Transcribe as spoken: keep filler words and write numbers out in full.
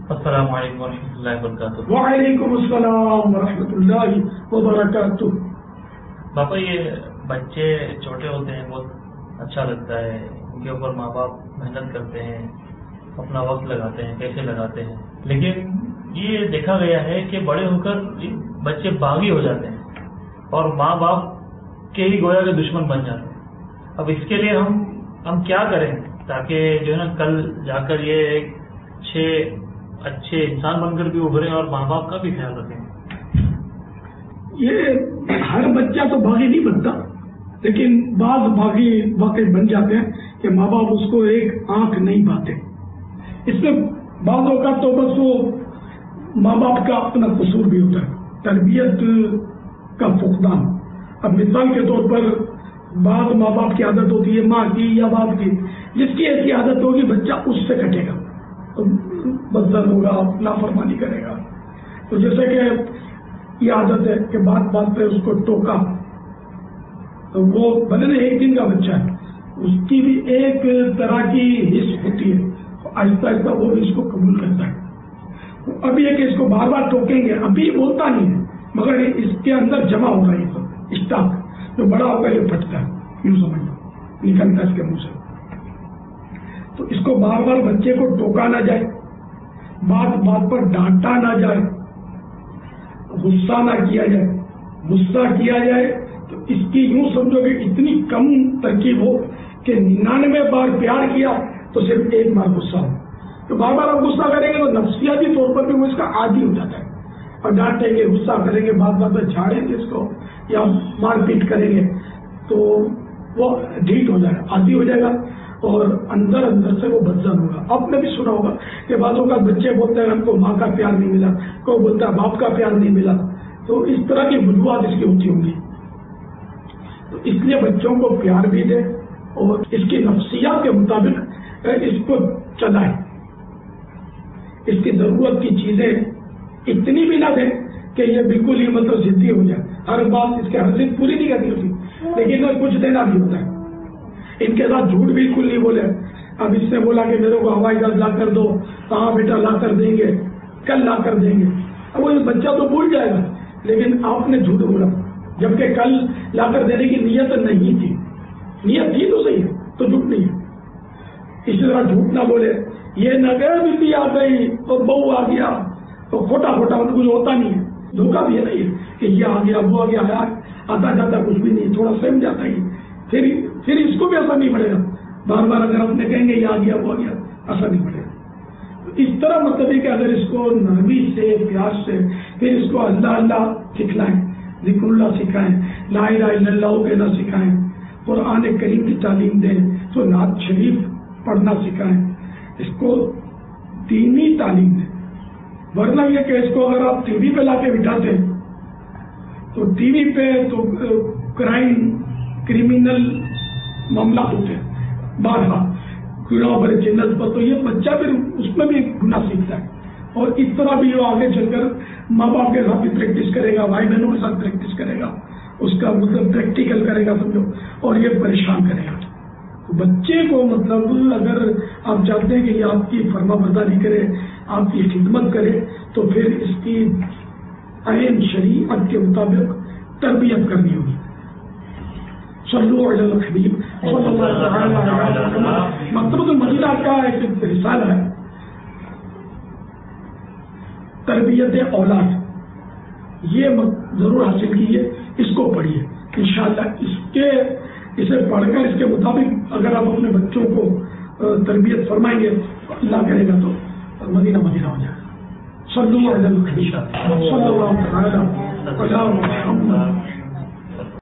السلام علیکم ورحمۃ اللہ وبرکاتہ. وعلیکم السلام ورحمۃ اللہ وبرکاتہ. باپا یہ بچے چھوٹے ہوتے ہیں بہت اچھا لگتا ہے، ان کے اوپر ماں باپ محنت کرتے ہیں، اپنا وقت لگاتے ہیں، پیسے لگاتے ہیں، لیکن یہ دیکھا گیا ہے کہ بڑے ہو کر بچے باغی ہو جاتے ہیں اور ماں باپ کے ہی گویا کے دشمن بن جاتے ہیں. اب اس کے لیے ہم ہم کیا کریں تاکہ جو ہے نا کل جا کر یہ ایک اچھے اچھے انسان بن کر بھی ابھریں اور ماں باپ کا بھی خیال رکھیں؟ یہ ہر بچہ تو باغی نہیں بنتا، لیکن بعض باغی واقعی بن جاتے ہیں کہ ماں باپ اس کو ایک آنکھ نہیں پاتے. اس میں بعض اوقات تو بس وہ ماں باپ کا اپنا قصور بھی ہوتا ہے، تربیت کا فقدان. اب مثال کے طور پر بعض ماں باپ کی عادت ہوتی ہے، ماں کی یا باپ کی، جس کی ایسی عادت ہوگی بچہ اس سے کٹے گا، بدزن ہوگا، نافرمانی کرے گا. تو جیسے کہ یہ عادت ہے کہ بات بات پہ اس کو ٹوکا، تو وہ بھلے ایک دن کا بچہ ہے، اس کی بھی ایک طرح کی حص ہوتی ہے، آہستہ آہستہ وہ بھی اس کو قبول کرتا ہے. ابھی یہ کہ اس کو بار بار ٹوکیں گے، ابھی بولتا نہیں ہے مگر اس کے اندر جمع ہو رہا ہے سب اسٹاک، جو بڑا ہوگا یہ پھٹتا ہے، یوں سمجھو نکلتا ہے اس کے منہ سے. تو اس کو بار بار بچے کو ٹوکا نہ جائے، بات بات پر ڈانٹا نہ جائے، غصہ نہ کیا جائے. غصہ کیا جائے تو اس کی یوں سمجھو کہ اتنی کم ترکیب ہو کہ ننانوے بار پیار کیا تو صرف ایک بار غصہ ہو. تو بار بار آپ غصہ کریں گے تو نفسیاتی طور پر بھی وہ اس کا عادی ہو جاتا ہے، اور ڈانٹیں گے، غصہ کریں گے، بات بات میں جھاڑیں گے اس کو یا مار پیٹ کریں گے تو وہ ڈھیٹ ہو جائے گا، عادی ہو جائے گا، اور اندر اندر سے وہ بدزن ہوگا. آپ نے بھی سنا ہوگا کہ بعضوں کا بچے بولتے ہیں ہم کو ماں کا پیار نہیں ملا، کوئی بولتا ہے باپ کا پیار نہیں ملا. تو اس طرح کی وجوہات اس کی ہوتی ہوں گی. تو اس لیے بچوں کو پیار بھی دے اور اس کی نفسیات کے مطابق اس کو چلائے. اس کی ضرورت کی چیزیں اتنی بھی نہ دیں کہ یہ بالکل ہی مطلب ضدی ہو جائے. ہر بات اس کے ہر ضد پوری نہیں کرنی ہوتی، لیکن کچھ دینا بھی ہوتا ہے. ان کے ساتھ جھوٹ بالکل نہیں بولے. اب اس نے بولا کہ میرے کو ہوائی جہاز لا کر دو، ہاں بیٹا لا کر دیں گے، کل لا کر دیں گے. اب وہ بچہ تو بھول جائے گا، لیکن آپ نے جھوٹ بولا جبکہ کل لا کر دینے کی نیت نہیں تھی. نیت تھی تو صحیح ہے، تو جھوٹ نہیں ہے. اسی طرح جھوٹ نہ بولے، یہ نہ کہ بلی آ گئی اور بہو آ گیا، تو کھوٹا کھوٹا ان کچھ ہوتا نہیں ہے. دھوکہ بھی ہے نہیں کہ یہ آ گیا وہ آ گیا، آتا جاتا کچھ بھی نہیں، تھوڑا سہم جاتا ہی. پھر پھر اس کو بھی اثر نہیں پڑے گا. بار بار اگر آپ نے کہیں گے یہ آ گیا وہ آ گیا، اثر نہیں پڑے گا. اس طرح مطلب ہے کہ اگر اس کو نرمی سے، پیار سے، پھر اس کو اللہ اللہ سکھلائیں، ذکر اللہ سکھائیں، لا الہ الا اللہ کہنا سکھائیں، قرآن کریم کی تعلیم دیں، تو نعت شریف پڑھنا سکھائیں، اس کو دینی تعلیم دیں. ورنہ یہ کہ اس کو اگر آپ ٹی وی پہ لا کے بٹھاتے ہیں تو ٹی وی پہ تو کرائم، کریمنل معاملات ہوتے ہیں بارہا گناہ بڑے چینل پر، تو یہ بچہ پھر اس میں بھی گناہ سیکھتا ہے. اور اس طرح بھی وہ آگے چل کر ماں باپ کے ساتھ بھی پریکٹس کرے گا، بھائی بہنوں کے ساتھ پریکٹس کرے گا، اس کا مطلب پریکٹیکل کرے گا سمجھو، اور یہ پریشان کرے گا. تو بچے کو مطلب اگر آپ چاہتے ہیں کہ یہ آپ کی فرما برداری کرے، آپ کی خدمت کرے، تو پھر اس کی عین شریعت کے مطابق تربیت کرنی ہوگی. صلو علی الحبیب صلی اللہ علیہ وسلم. مکتبۃ المدینہ کا ایک رسالہ ہے تربیت اولاد، یہ ضرور حاصل کیجیے، اس کو پڑھیے. انشاءاللہ اس کے اسے پڑھ کر اس کے مطابق اگر آپ اپنے بچوں کو تربیت فرمائیں گے تو اللہ کرے گا تو مدینہ مدینہ ہو جائے گا. صلو علی الحبیب صلی اللہ علیہ وسلم.